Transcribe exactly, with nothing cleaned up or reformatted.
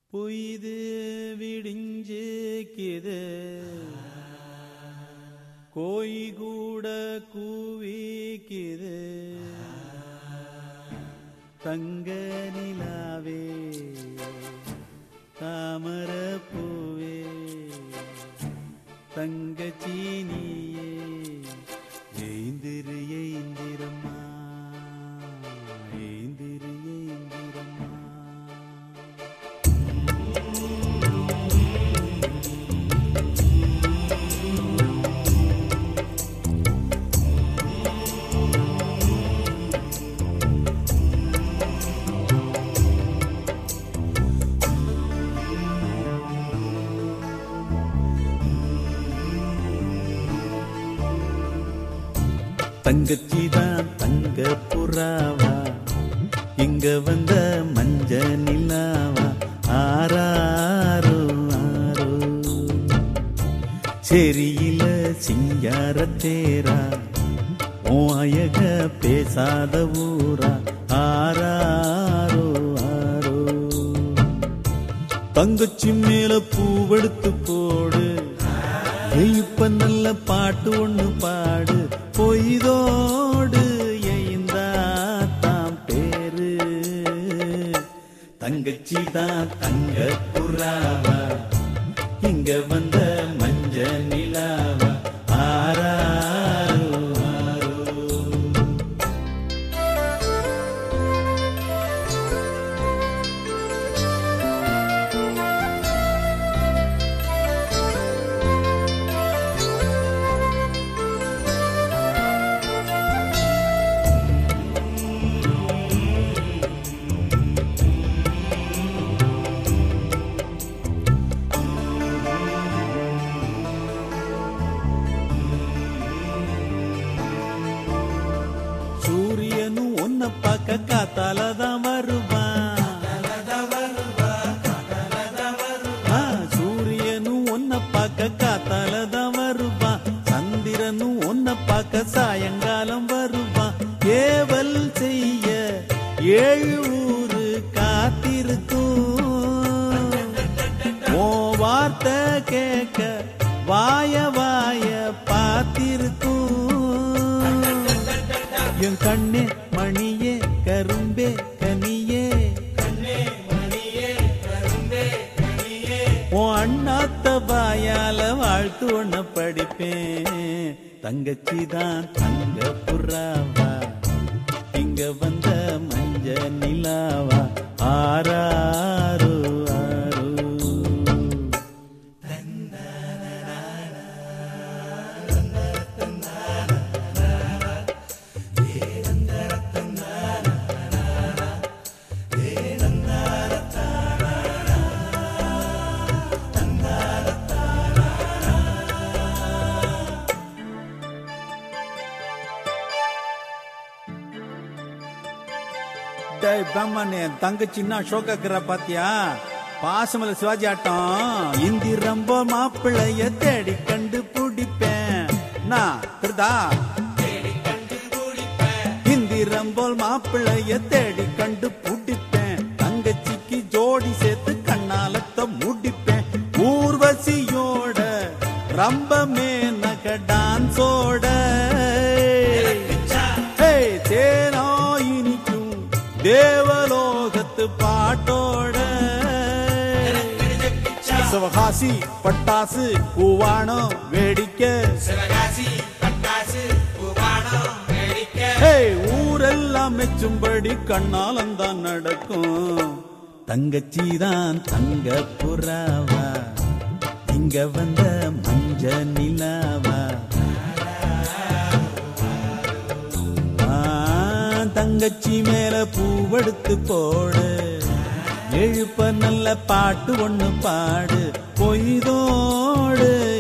பொய்து விடிஞ்சுக்கிது கோய் கூட கூவிக்கிது தங்க நிலாவே தாமர பூவே தங்கச்சீனியே ஏந்திரு ஏந்திரம்மா ஏந்திரு ஏந்திரம்மா தங்கச்சிதான் தங்க புறாவா இங்க வந்த மஞ்ச நிலாவா ஆராரோ ஆரோ செரியில சிங்காரத்தேரா ஓயக பேசாத ஊரா ஆராரோ ஆரோ தங்கச்சி மேல பூவெடுத்து போடு இப்ப நல்ல பாட்டு ஒண்ணு பாடு பொய்தோடு எய்ந்தா தாம் பேரு தங்கச்சி தான் தங்க புறாவா இங்க வந்த மஞ்ச நிலாவா ஆராரோ ஆரோ சூரியனும் ஒன்ன பார்க்க காத்தாலதான் வருவான் சூரியனும் ஒன்ன பார்க்க காத்தாலதான் வருவான் சந்திரனும் ஒன்ன பார்க்க சாயங்காலம் வருவான் ஏவல் செய்ய ஏழு ஊரு காத்திருக்கும் ஓ வார்த்தை கேட்க வாய வாய பார்த்திருக்கும் என் கண்ணே மணியே கரும்பே கனியே உன் அண்ணாத்த வாயால வாழ்த்து ஒண்ண படிப்பேன் தங்கச்சி தான் தங்க புறாவா இங்க வந்த மஞ்ச நிலாவா ஆராரோ ஆரோ பிரம்மனே தங்கச்சின்னா ஷோக்கற பாத்தியா பாசமல சிவாஜி ஆட்டம் இந்தி ரொம்ப மாப்பிள்ளைய தேடி கண்டு பிடிப்பேன் நான் திருதா இந்தி ரொம்ப மாப்பிள்ளைய தேடி கண்டு பிடிப்பேன் தங்கச்சிக்கு ஜோடி சேர்த்து கண்ணாலத்த முடிப்பேன் ஊர்வசியோட ரொம்ப மேனக டான்ஸோட தேனோ இனிக்கும் தேவலோகத்து பாட்டோட சிவகாசி பட்டாசு பூவானம் வேடிக்கை ஊரெல்லாம் மெச்சும்படி கண்ணாலந்தான் நடக்கும் தங்கச்சி தான் தங்க புறாவா இங்க வந்த மஞ்ச நிலாவா தங்கச்சி மேல பூவெடுத்து போடு எழுப்ப நல்ல பாட்டு ஒண்ணு பாடு பொய்தோடு